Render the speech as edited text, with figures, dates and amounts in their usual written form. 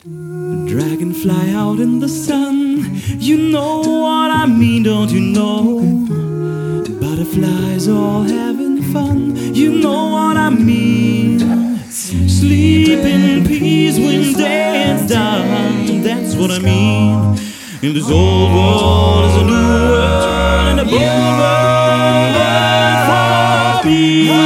Dragonfly out in the sun, you know what I mean, don't you know? Butterflies all having fun, you know what I mean. Sleep in peace when day is done, that's what I mean. In this old world is a new world and a bold world for me.